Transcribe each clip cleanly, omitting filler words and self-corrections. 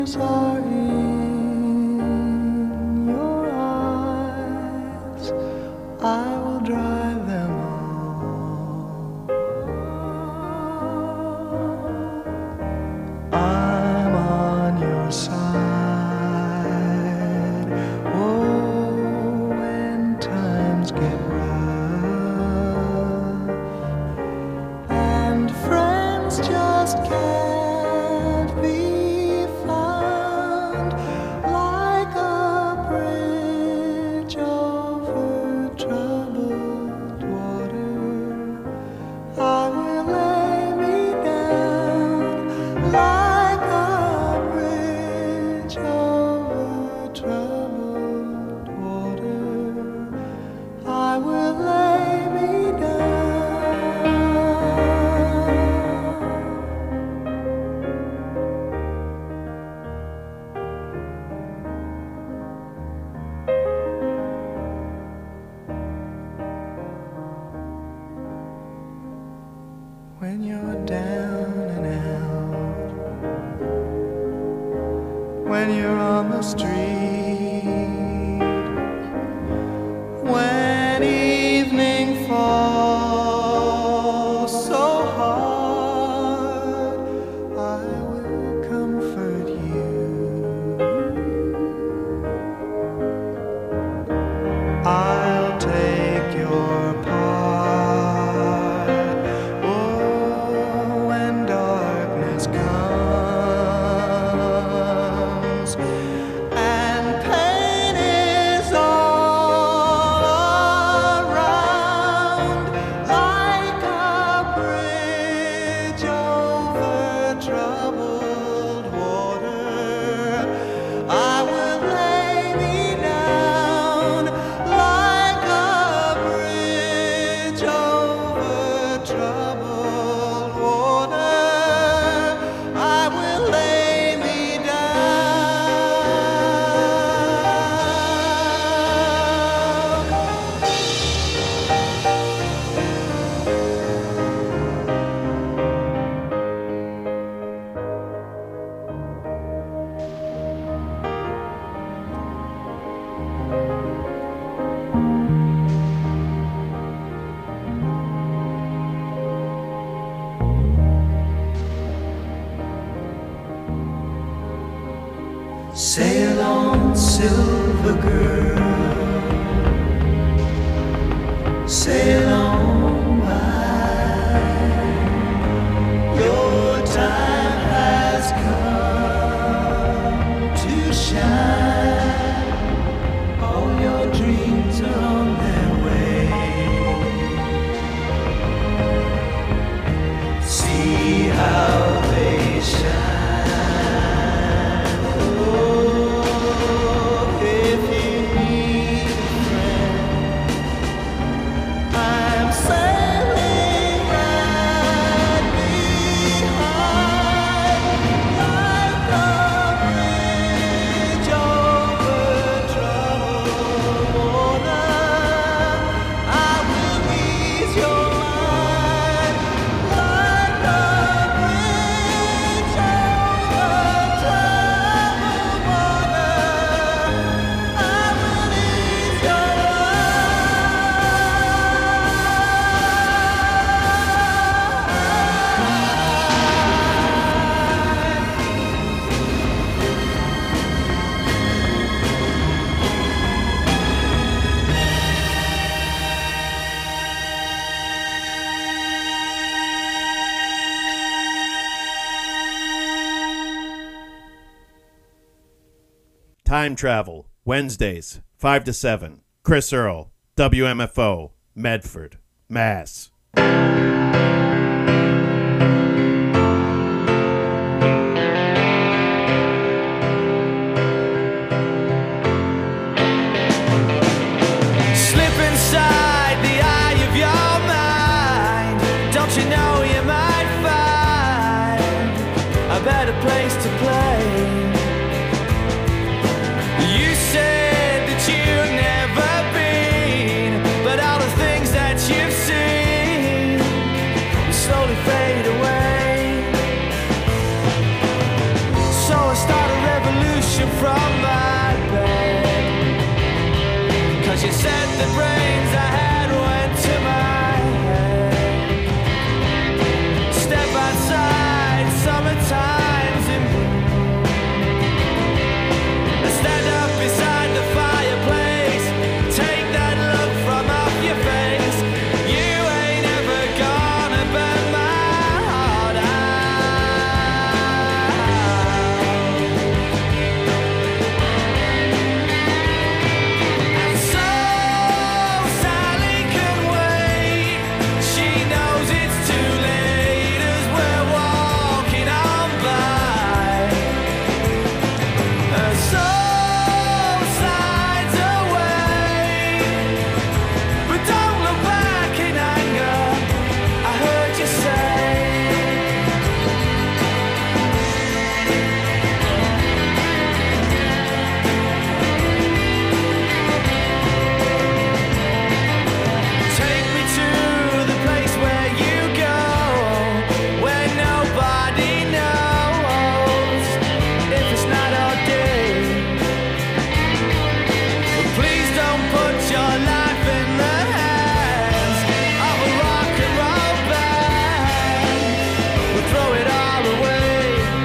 are in your eyes, I will drive them all. I'm on your side. Oh, when times get rough and friends just can't be found, like a bridge over troubled water, I will lay me down. Like a bridge over troubled water, I will lay me down. When you're down and out, when you're on the street, when evening falls so hard, I will comfort you. I'll take your part. Oh, when darkness comes and pain is all around, like a bridge over troubled water, I will lay me down. Like a bridge over troubled water, I will lay me Sail on, silver girl, sail on by. Your time has come to shine. All your dreams are on their way. See how they shine. Time Travel, Wednesdays, 5 to 7. Chris Earl, WMFO, Medford, Mass. Slip inside the eye of your mind. Don't you know you might find a better place to play? You said that you've never been, but all the things that you've seen revolution from my bed. 'Cause you said the brains I had went to my head. Step outside, summertime's in bloom. Stand up beside the fireplace. Take that look from off your face. You ain't ever gonna burn my heart out. And so Sally can wait. She knows it's too late as we're walking on by. Her soul slides away, but don't look back in anger. I heard you say. Take me to the place where you go, where nobody knows if it's not ordained. But please don't put your life in the hands of a rock and roll band. We'll throw it all away.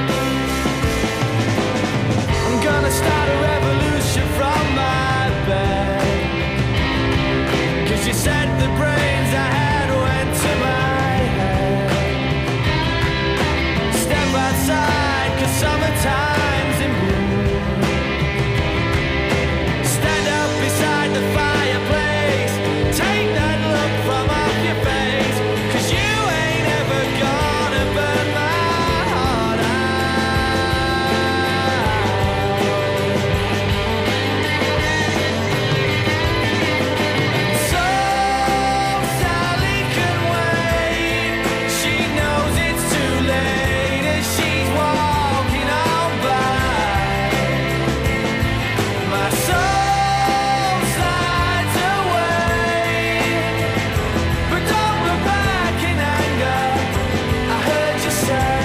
I'm gonna start a revolution from my bed. 'Cause you said the brains I had went to my head. Step outside, 'cause summertime's in bloom. Stand up beside the fireplace. Take that look from off your face. 'Cause you ain't ever gonna burn my heart out. So Sally can wait. She knows it's too late as she's walking on by. My soul slides away, but don't look back in anger. I heard you say.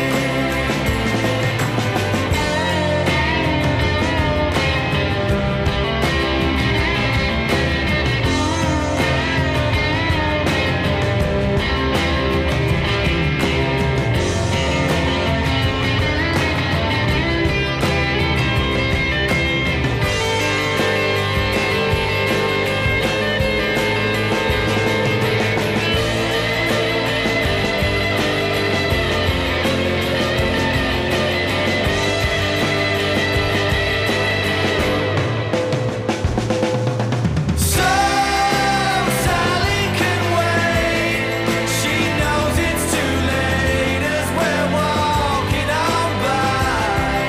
So Sally can wait. She knows it's too late as we're walking on by.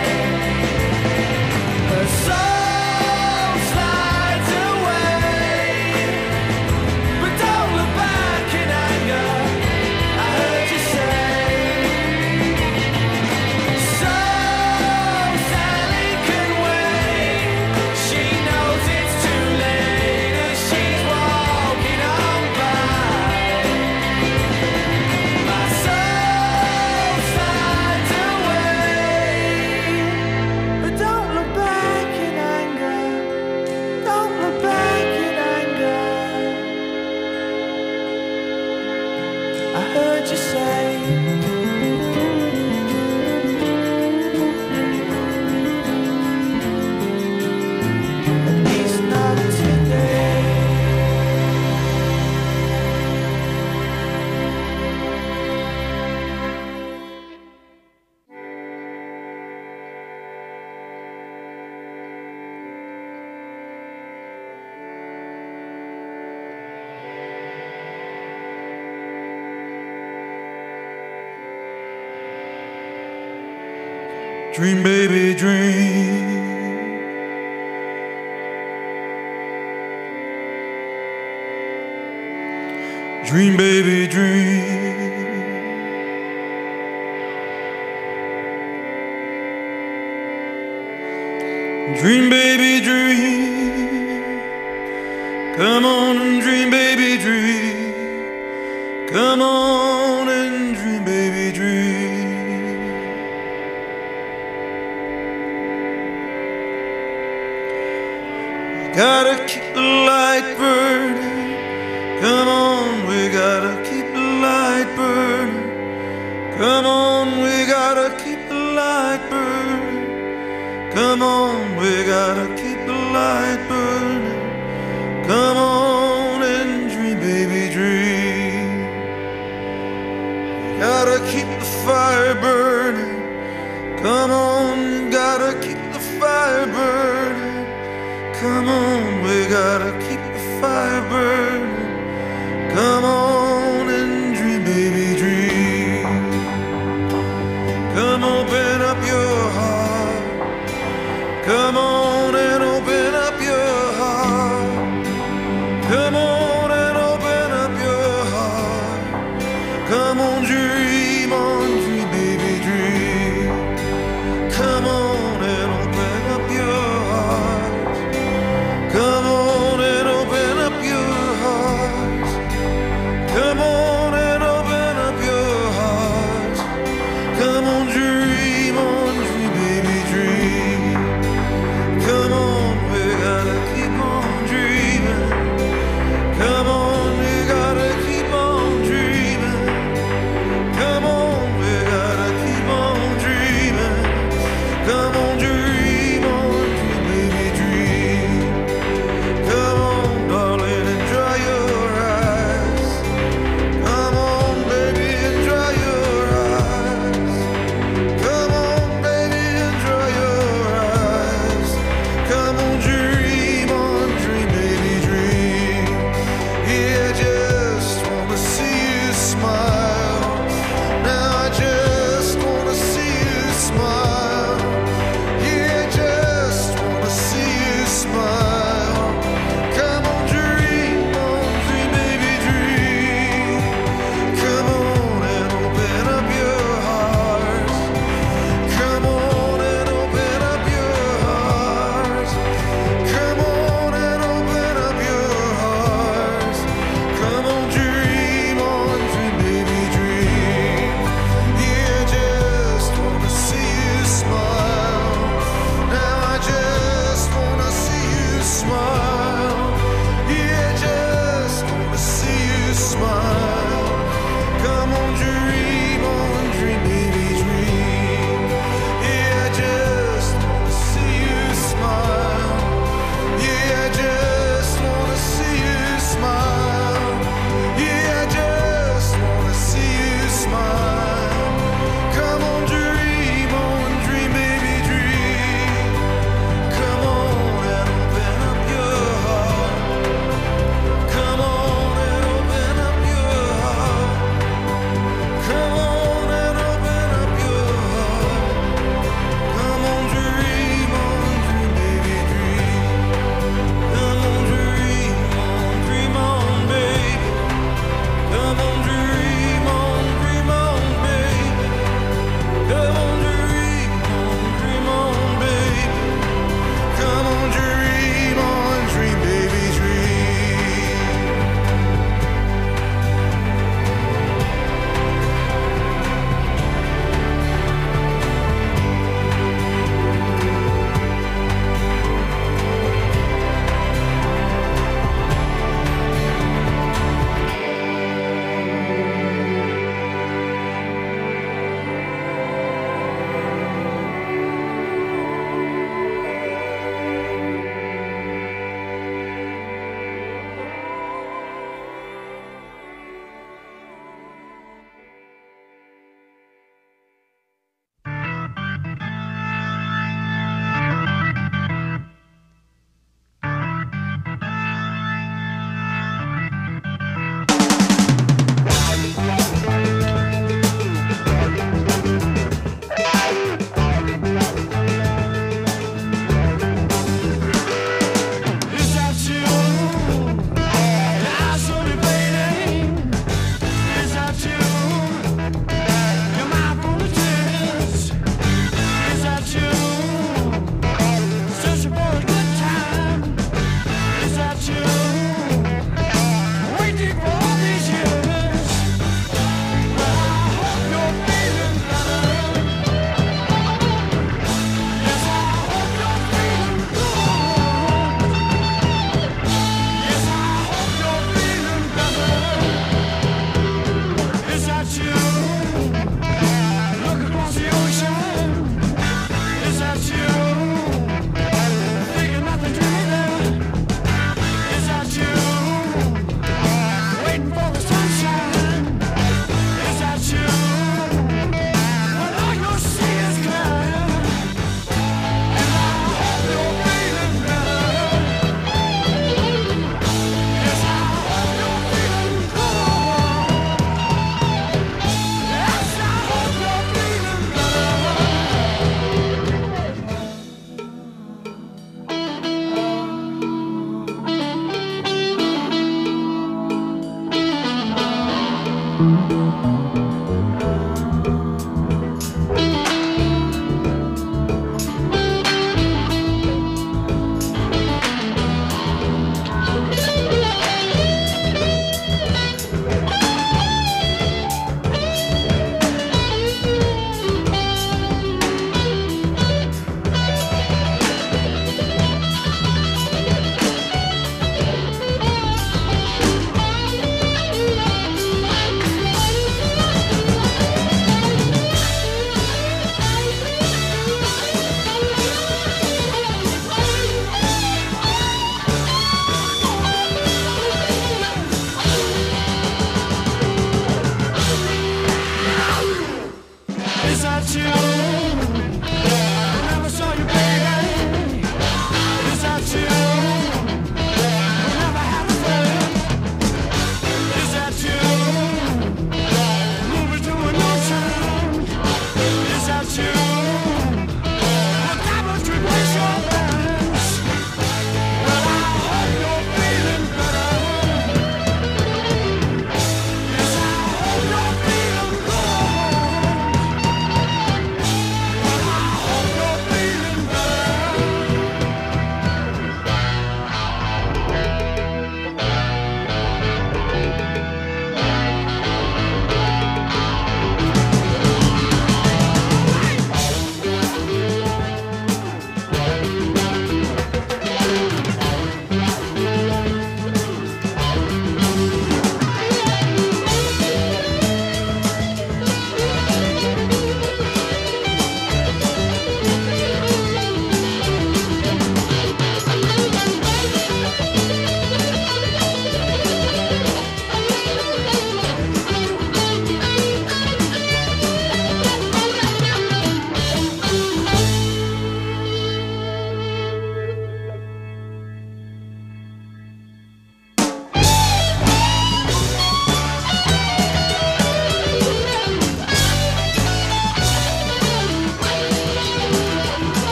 Her soul slides away, but don't look back in anger. I heard you say. So Sally can wait. She knows it's too late as she's walking on by. My soul slides away, but don't look back in anger. Don't look back in anger. I heard you say. At least not today. Dream, baby, dream. Dream, baby, dream. Dream, baby, dream. Come on and dream, baby, dream. Come on and dream, baby, dream. Gotta keep the light burning. Come on, we gotta keep the light burning. Come on, we gotta keep the light burning. Come on, we gotta keep the light burning. Come on and dream, baby, dream. Gotta keep the fire burning. Come on, gotta keep the fire burning. Come on, we gotta keep the fire burning. Come on and dream, baby, dream. Come open up your heart. Come on and open up your heart. Come on and open up your heart. Come on, dream, baby, dream. Come on and open up your heart. Come on and open up your heart. Come on and open up your heart. Come on, dream, baby, dream.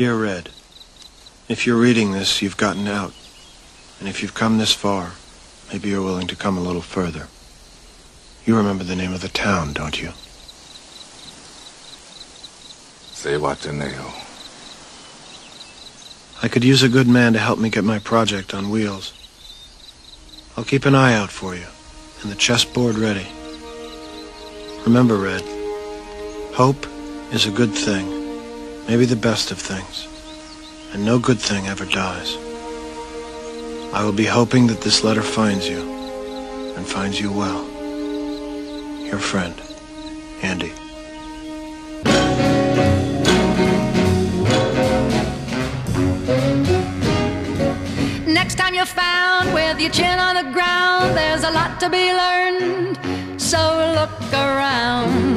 Dear Red, if you're reading this, you've gotten out. And if you've come this far, maybe you're willing to come a little further. You remember the name of the town, don't you? Zihuatanejo. I could use a good man to help me get my project on wheels. I'll keep an eye out for you, and the chessboard ready. Remember, Red, hope is a good thing, maybe the best of things, and no good thing ever dies. I will be hoping that this letter finds you, and finds you well. Your friend, Andy. Next time you're found with your chin on the ground, there's a lot to be learned, so look around.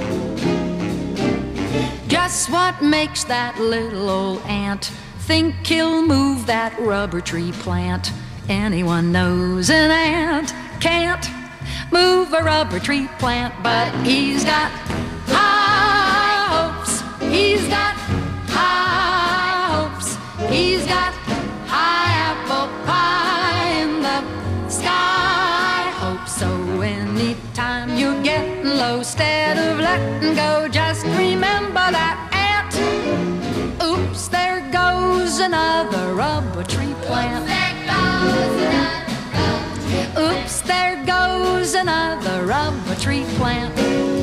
Just what makes that little old ant think he'll move that rubber tree plant? Anyone knows an ant can't move a rubber tree plant, but he's got high hopes. He's got high hopes. He's got high apple pie in the sky. Hope so anytime you're getting low, instead of letting go, just remember that ant. Oops, there goes another rubber tree plant. Oops, there goes another rubber tree plant.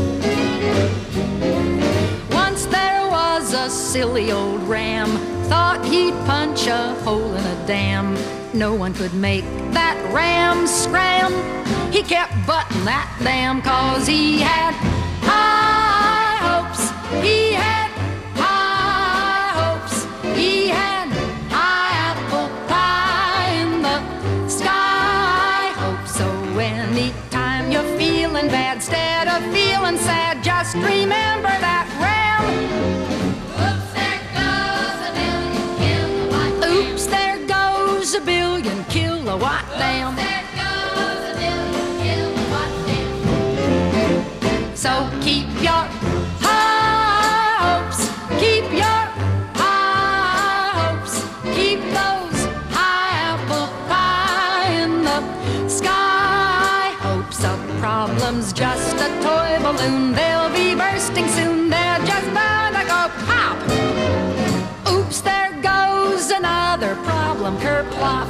Once there was a silly old ram, thought he'd punch a hole in a dam. No one could make that ram scram. He kept butting that dam, 'cause he had high hopes. He had high hopes. He had high apple pie in the sky. Hope so anytime you're feeling bad, instead of feeling sad, just remember that ram. Oops, there goes a billion kilowatt dam. Oops, there goes a billion kilowatt dam. There goes a billion kilowatt dam. So keep your high hopes. Keep your high hopes. Keep those high apple pie in the sky. Hopes of problems, just a toy balloon. They'll be bursting soon. They're just bound to go pop. Oops, there goes another problem, kerplop.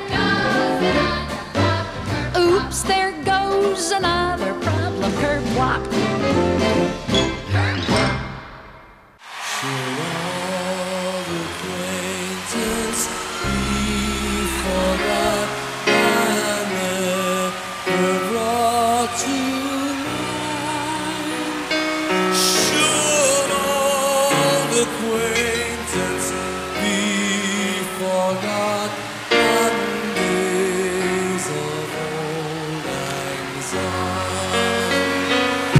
Oops, there goes another problem, kerplop. Should all acquaintance be forgot and never brought to mind? Should all acquaintance be forgot and days of old lang syne?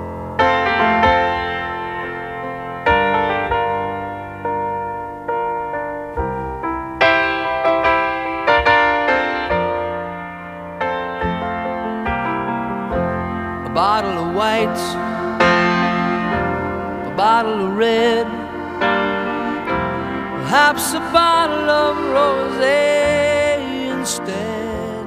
A bottle of white, a bottle of red, perhaps a bottle of rosé instead.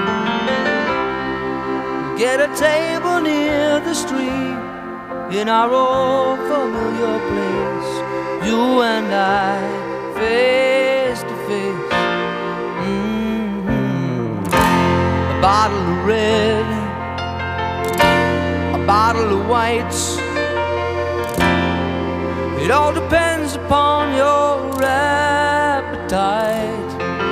Get a table near the street in our old familiar place, you and I, face to face. A bottle of red, a bottle of whites. It all depends upon your appetite.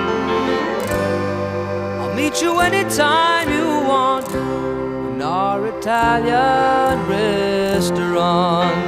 I'll meet you anytime you want in our Italian restaurant.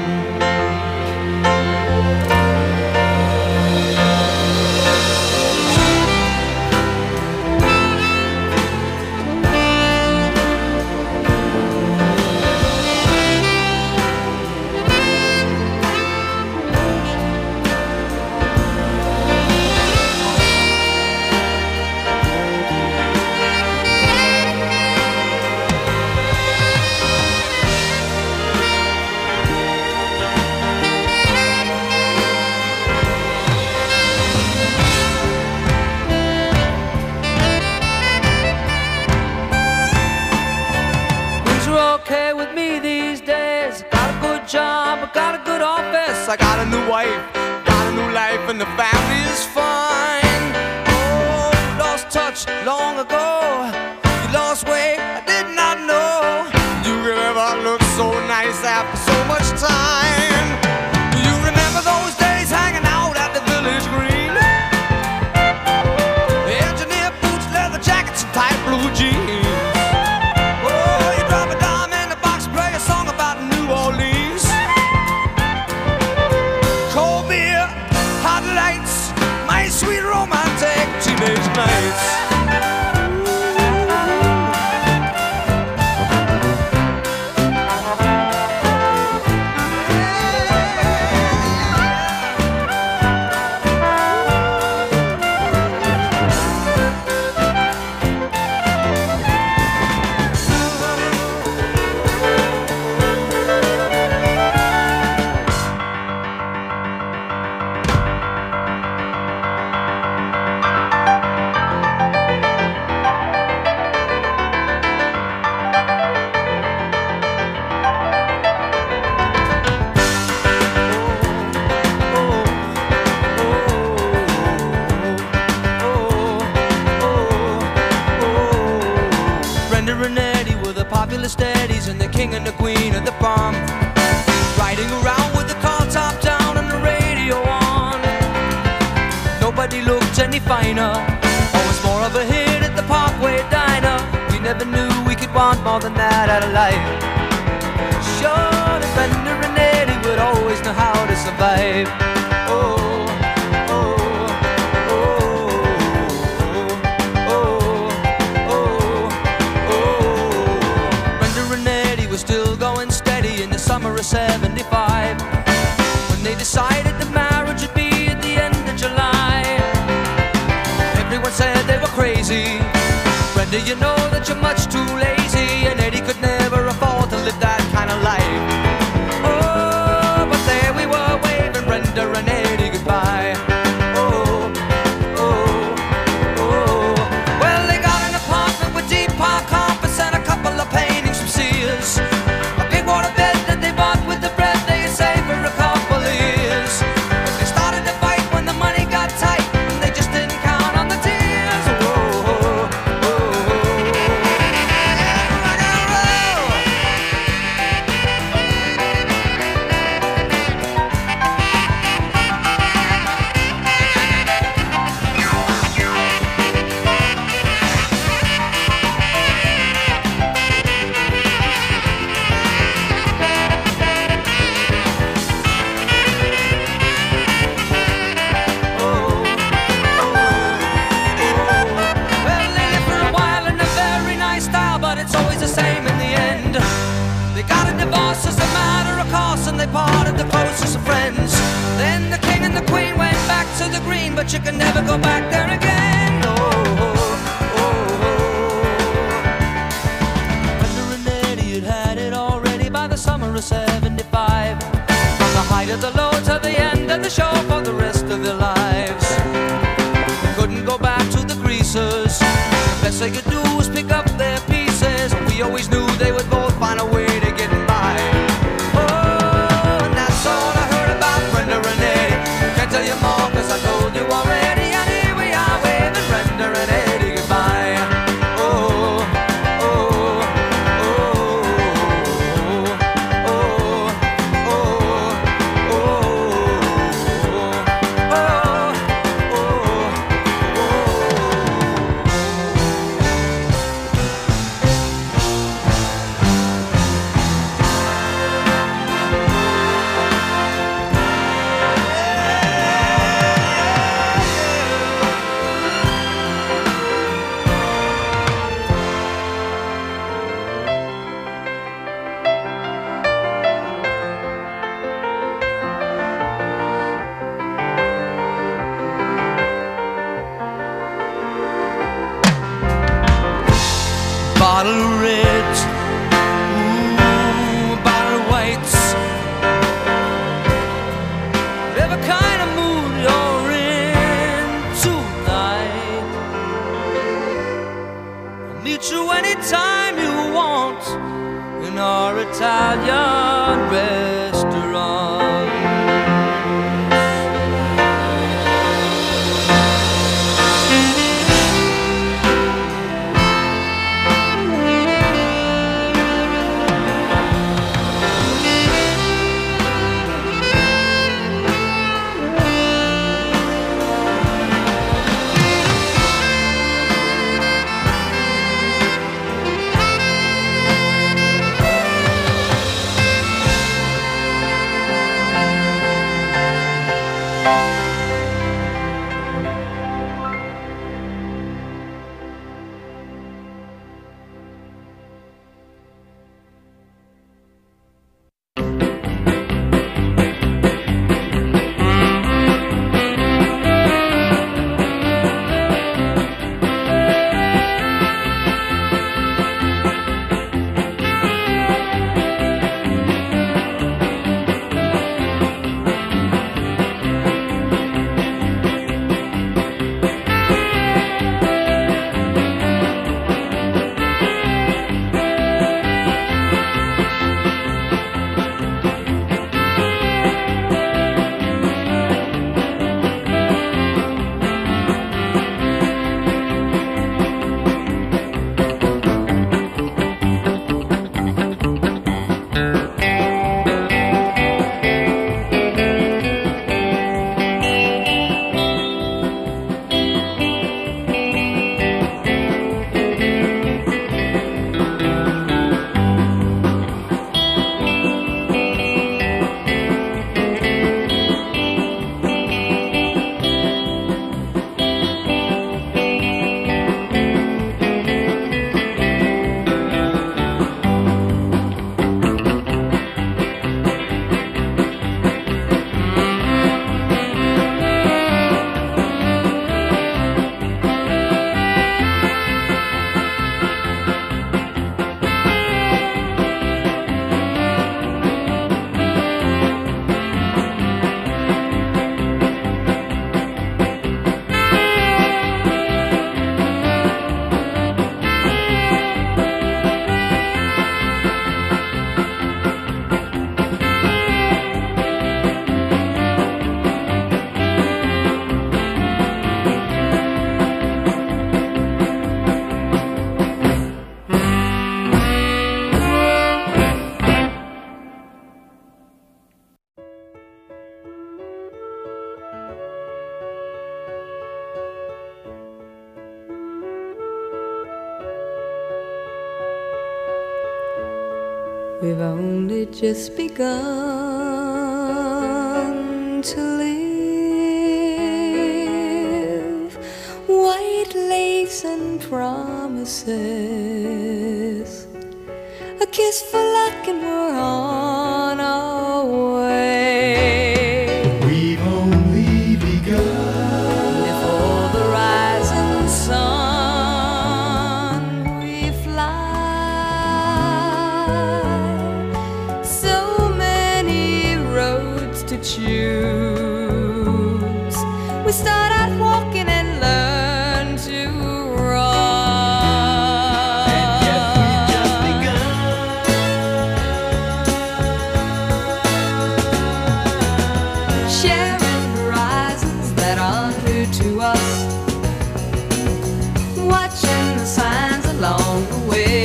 okay with me these days. Got a good job, I got a good office, I got a new wife, got a new life, and the family is fine. Oh, you lost touch long ago, you lost weight, I did not know you could ever look so nice after so much time. Do you remember those days hanging out at the Village Green? Engineer boots, leather jackets, and tight blue jeans. Oh, you drop a dime in the box, play a song about New Orleans. Cold beer, hot lights, my sweet romantic teenage nights. Steadies and the king and the queen of the bomb, riding around with the car top down and the radio on. Nobody looked any finer, always more of a hit at the Parkway Diner. We never knew we could want more than that out of life. Sure, the Fender and Eddie would always know how to survive. Oh, summer of '75, when they decided the marriage would be at the end of July. Everyone said they were crazy. Brenda, you know that you're much too lazy, and Eddie could never afford to live that kind of life. Oh, but there we were waving Brenda and Eddie goodbye. Oh, oh, oh. Well, they got an apartment with deep park carpets and a couple of paintings from Sears. A big water bed bought with the bread they had saved for a couple of years. But they started to fight when the money got tight, and they just didn't count on the tears. Oh, oh, oh, oh. Rock and roll. They parted the closest of friends. Then the king and the queen went back to the green, but you can never go back there again. Oh, oh, oh, oh. Brenda and Eddie had had it already by the summer of '75. From the height of the low to the end of the show for the rest of their lives. They couldn't go back to the greasers. The best they could do was pick up their pieces. We always knew they would both find a way to get by. Tell you more, cause I told you already. And here we are waving Brenda and Eddie goodbye. Oh, oh, oh, oh, oh, oh, oh, oh, oh. Italian restaurant. We've only just begun to live. White lace and promises, a kiss for luck and we're on our way. We've only begun. Before the rising sun we fly. So many roads to choose. We start out walking and learn to run. And yet we've just begun. Sharing horizons that are new to us, watching the signs along the way,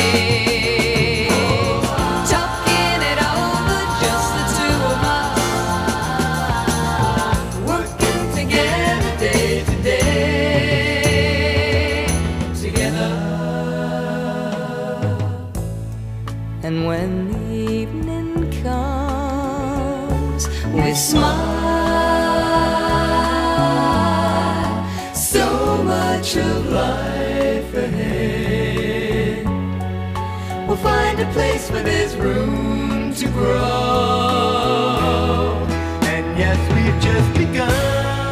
talking it over, just the two of us, working together day to day, together. And when the evening comes, we smile. So much of life ahead. We'll find a place where there's room to grow. And yes, we've just begun.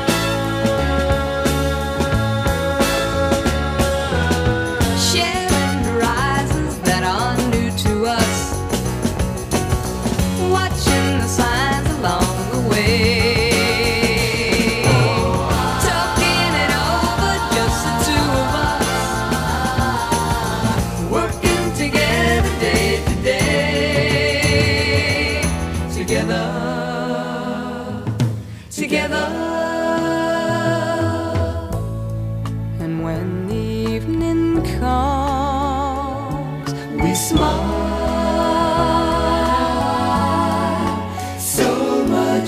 Sharing horizons that are new to us, watching the signs along the way, talking it over, just the two of us, working together day to day.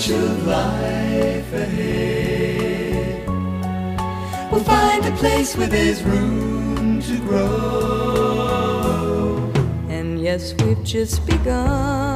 much of life ahead. We'll find a place where there's room to grow. And yes, we've just begun.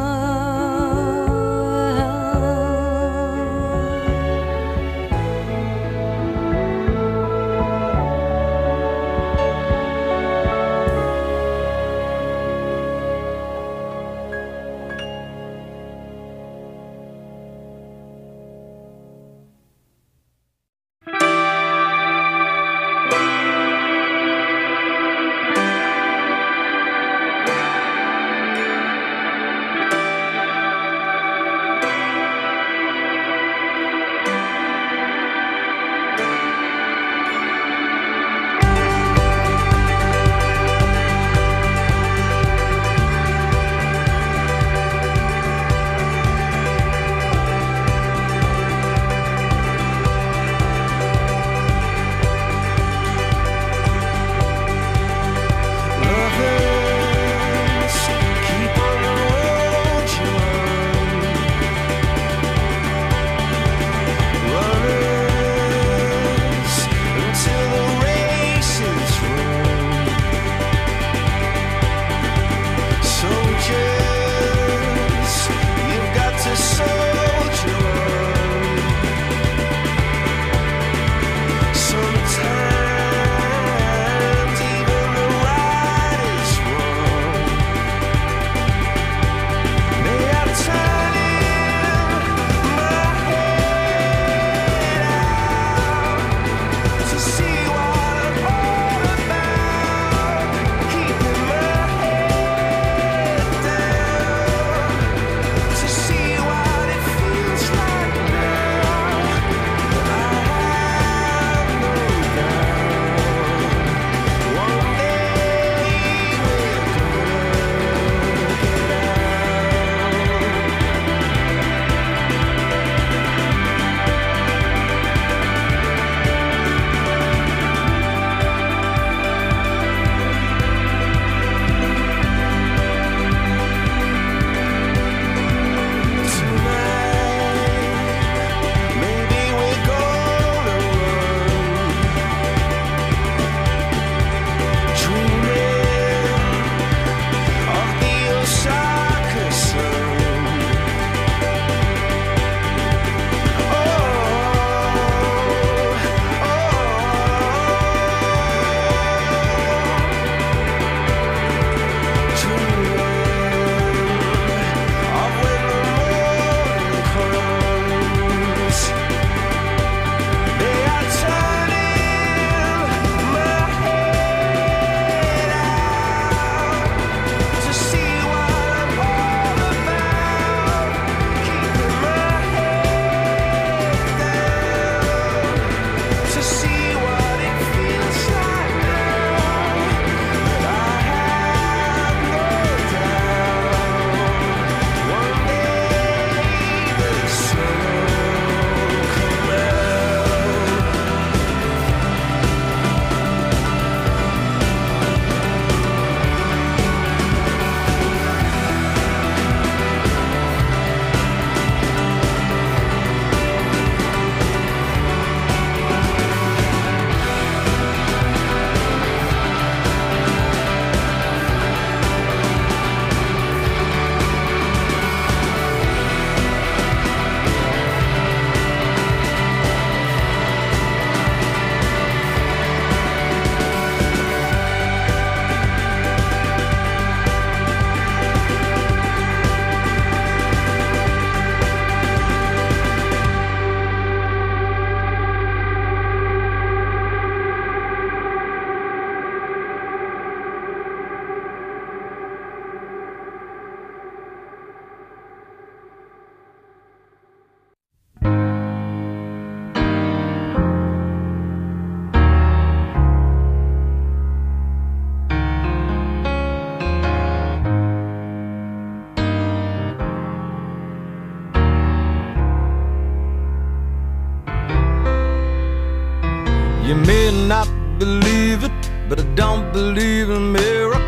You may not believe it, but I don't believe in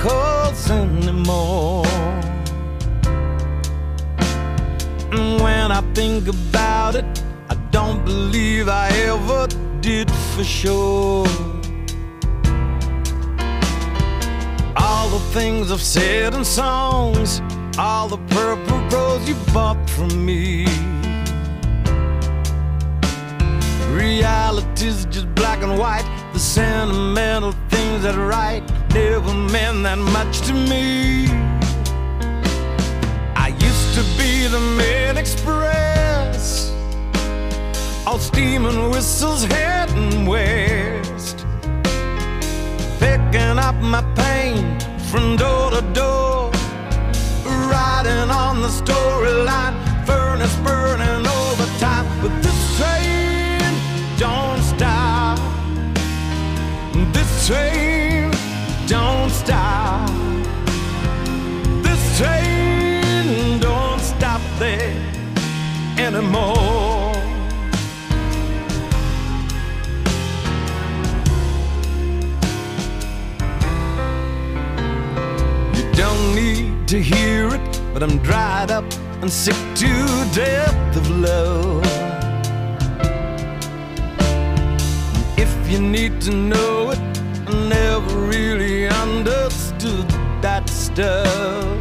miracles anymore. And when I think about it, I don't believe I ever did for sure. All the things I've said in songs, all the purple rose you bought from me. Reality's just black and white. The sentimental things that I write never meant that much to me. I used to be the Main Express, all steam and whistles heading west, picking up my pain from door to door, riding on the storyline, furnace burning overtime. But this train don't stop, this train don't stop, this train don't stop there anymore. You don't need to hear it, but I'm dried up and sick to death of love. If you need to know it, I never really understood that stuff.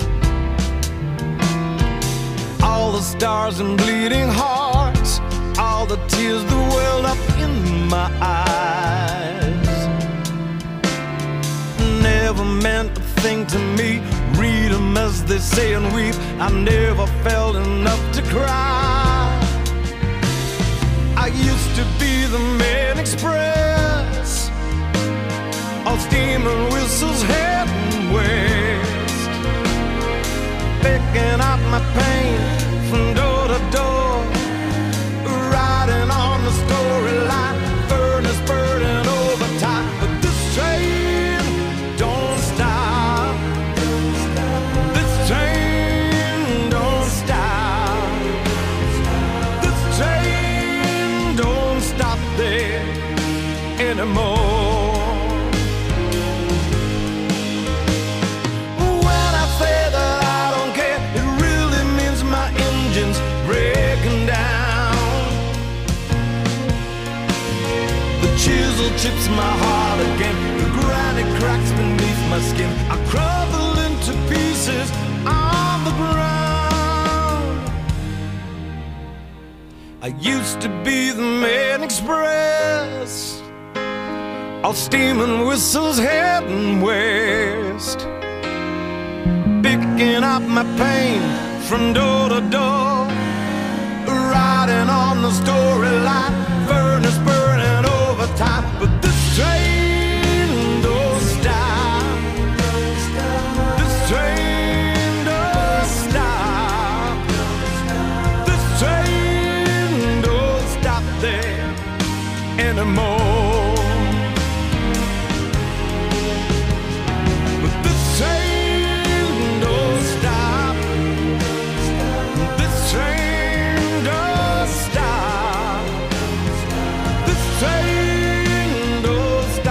All the stars and bleeding hearts, all the tears that welled up in my eyes, never meant a thing to me. Read them as they say and weep. I never felt enough to cry. I used to be the Main Express, all steam and whistles heading west, picking up my pain from door to door, riding on the storyline, furnace burning overtime. But this train don't stop, this train don't stop, this train don't stop there anymore. When I say that I don't care, it really means my engine's breaking down. The chisel chips my heart again, the granite cracks beneath my skin. I crumble into pieces on the ground. I used to be the Main Express, all steam and whistles heading west, picking up my pain from door to door, riding on the storyline, furnace burning overtime. But this train don't stop, this train don't stop, this train don't stop there anymore. But this train don't stop, this train don't stop, this train don't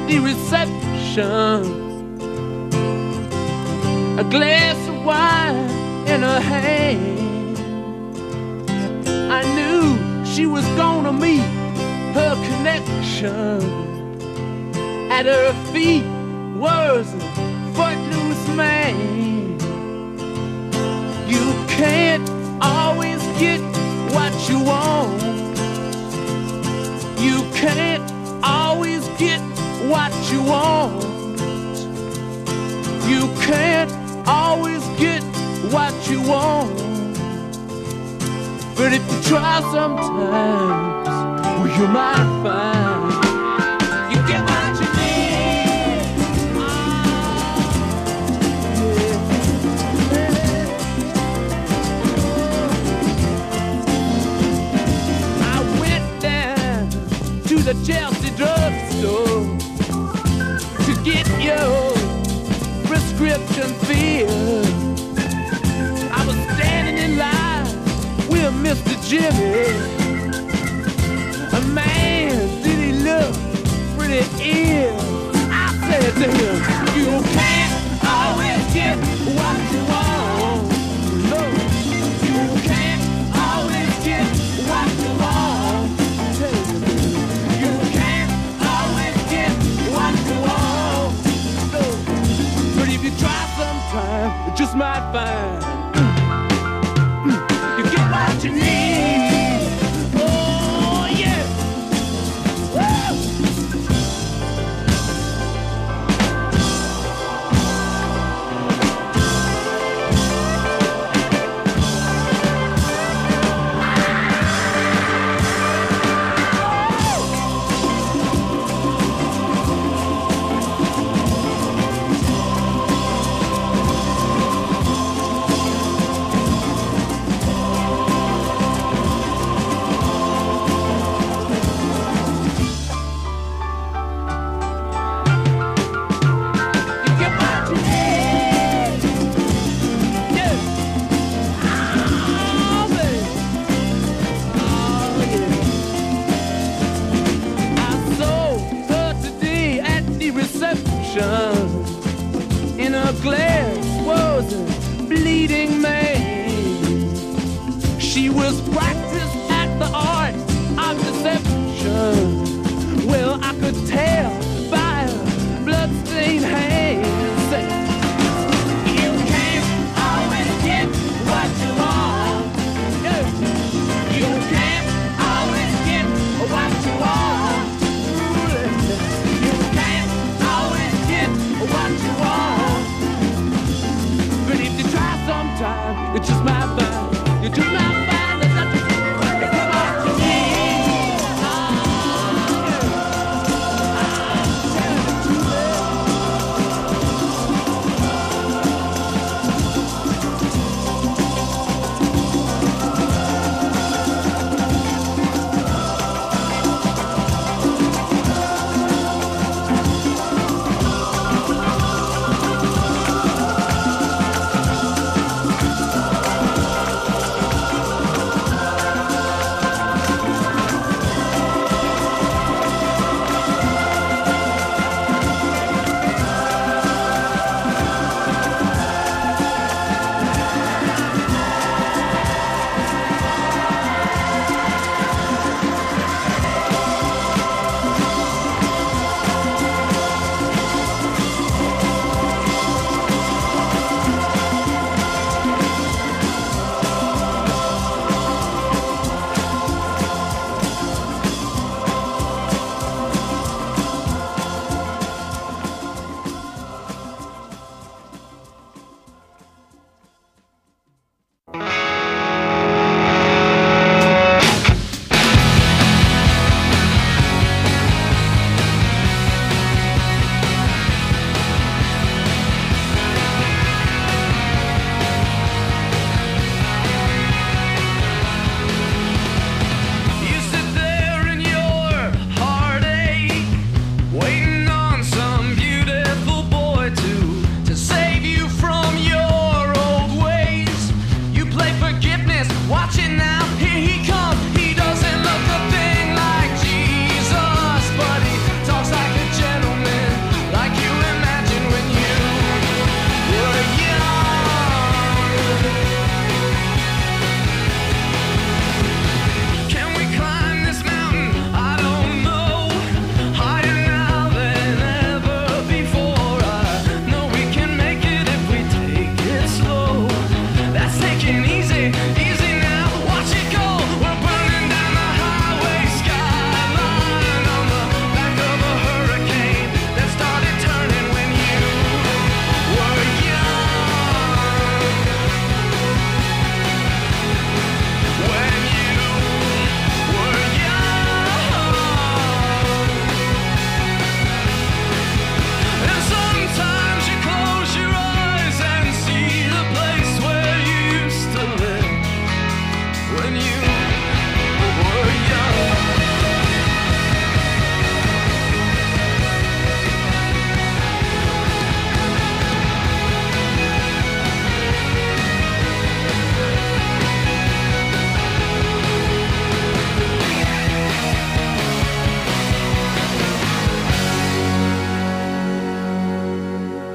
the reception, a glass of wine in her hand. I knew she was gonna meet her connection. At her feet was a footloose man. You can't always get what you want. You can't always get what you want. You can't always get what you want. But if you try sometimes, well, you might find you get what you need. I went down to the Chelsea drugstore to get your prescription filled. I was standing in line with Mr. Jimmy. A man, did he look pretty ill? I said to him, you can't always get what you want. No, you can't always get what you want. You can't always get what you want. No, but if you try sometime, you just might find you get what you need. Oh yeah. Woo! In her glass was a bleeding man. She was practiced at the art of deception. Well, I could tell by her bloodstained hands. You can't always get what you want. You can't always get what you want. You can't always get what you want. But if you try sometime, you just might find, you just might find that you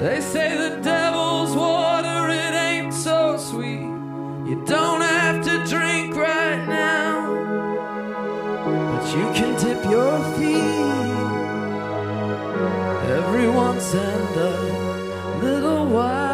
They say the devil's water, it ain't so sweet. You don't have to drink right now, but you can dip your feet every once and a little while.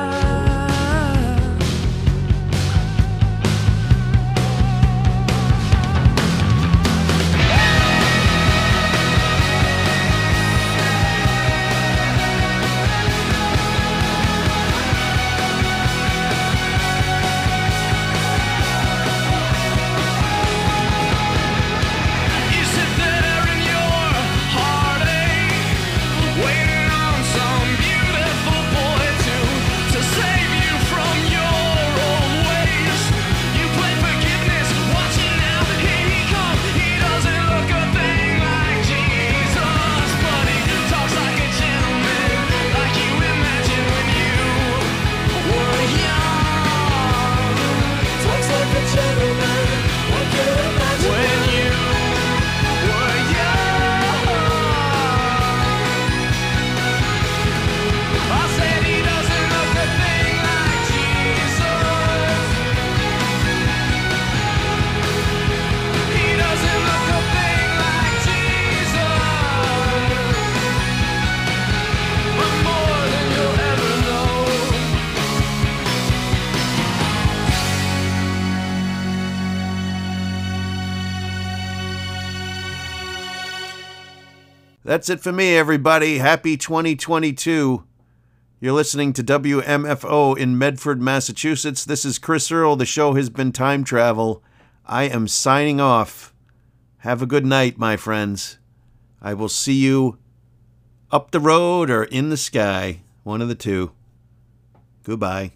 That's it for me, everybody. Happy 2022. You're listening to WMFO in Medford, Massachusetts. This is Chris Earl. The show has been Time Travel. I am signing off. Have a good night, my friends. I will see you up the road or in the sky. One of the two. Goodbye.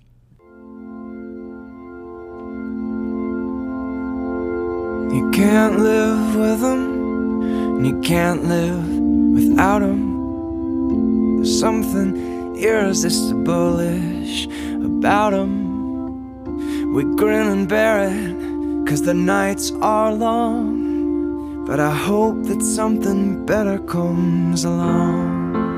You can't live with them, and you can't live without them. There's something irresistible-ish about them. We grin and bear it, 'cause the nights are long, but I hope that something better comes along.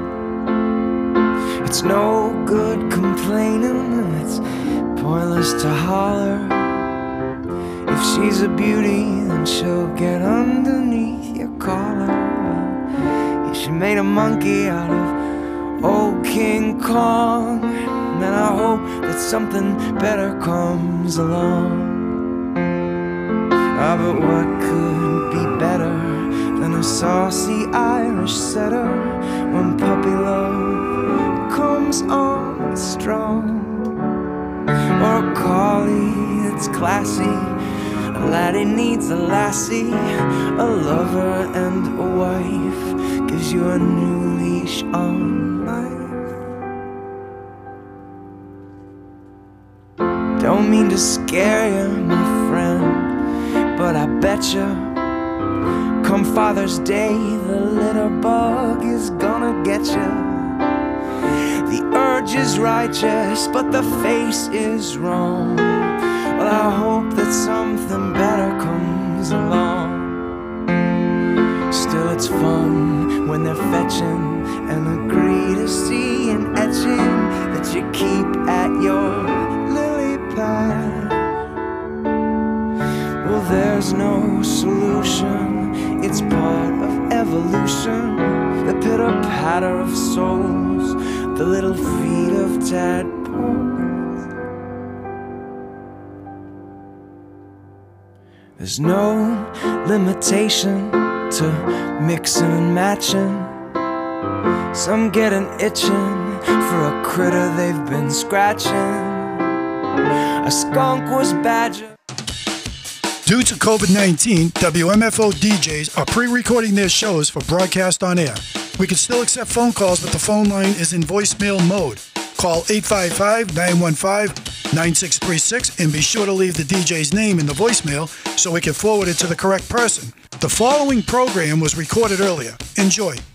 It's no good complaining, it's pointless to holler. If she's a beauty, then she'll get underneath your collar. She made a monkey out of old King Kong, and I hope that something better comes along. Ah, but what could be better than a saucy Irish setter when puppy love comes on strong? Or a collie that's classy, a laddie needs a lassie, a lover and a wife gives you a new leash on life. Don't mean to scare you, my friend, but I betcha come Father's Day, the litter bug is gonna get you. The urge is righteous, but the face is wrong. Well, I hope that something better comes along. Still it's fun when they're fetching and agree to see an etching that you keep at your lily pad. Well, there's no solution, it's part of evolution. The pitter-patter of souls, the little feet of tadpoles. There's no limitation to mixing and matching. Some get an itching for a critter they've been scratching. A skunk was badger. Due to COVID-19, WMFO DJs are pre-recording their shows for broadcast on air. We can still accept phone calls, but the phone line is in voicemail mode. Call 855-915-9636 and be sure to leave the DJ's name in the voicemail so we can forward it to the correct person. The following program was recorded earlier. Enjoy.